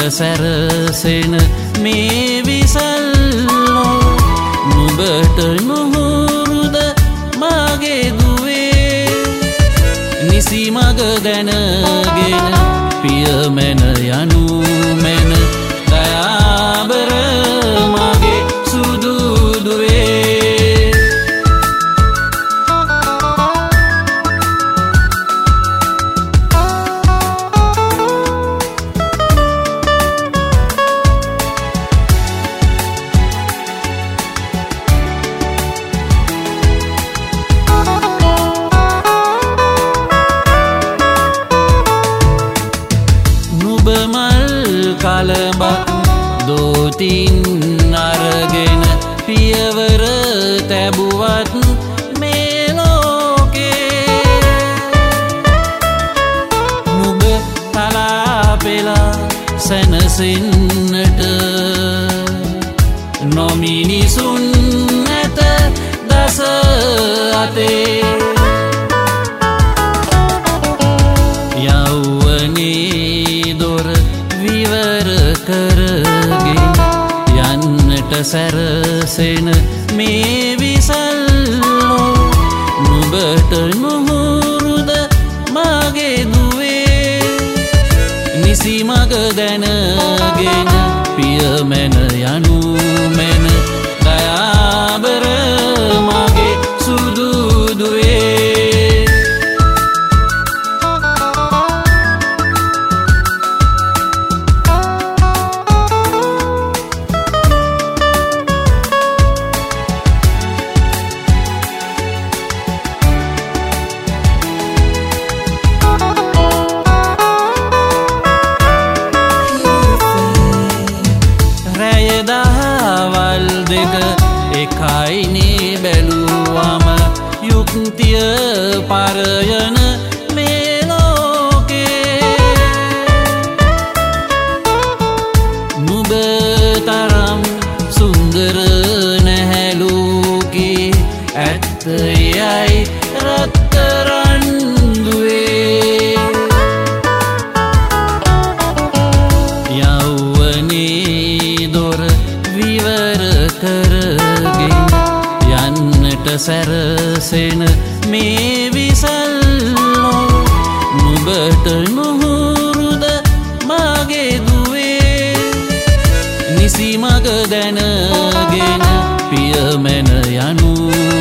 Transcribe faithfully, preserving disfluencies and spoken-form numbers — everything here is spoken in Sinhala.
සැරසෙන මේ විසල්ලෝ නුඹට නුහුරුද මාගේ දුවේ නිසි මග දැනගෙන පිය මැන යනු මැන දයාබර මගේ සුදු දුවේ කලබක් දෝතින් අරගෙන පියවර තැබුවත් මේ ලෝකේ නුඹ තලා පෙලා සැනසෙන්නට නොමිනිසුන් නැත දස අතේ යෞවනී දොර විවර කරගෙන යන්නට සැරසෙන මේ විසල්ලෝ නුඹට නුහුරුද මාගේ දුවේ නිසි මග දැනගෙන පිය මැන යනු මැන දයාබර මගේ සුදු දුවේ දහවල් දෙක එකයිනේ බැලුවම යුක්තිය පරයන මේ ලෝකේ නුඹ තරම් සුන්දර නැහැ ලෝකේ ඇත්ත යයි රත්තරන් දුවේ යෞවනී දොර විවර කරගෙන යන්නට සැරසෙන මේ විසල්ලෝ නුඹට නුහුරුද මාගේ දුවේ නිසි මග දැනගෙන පිය මැන යනු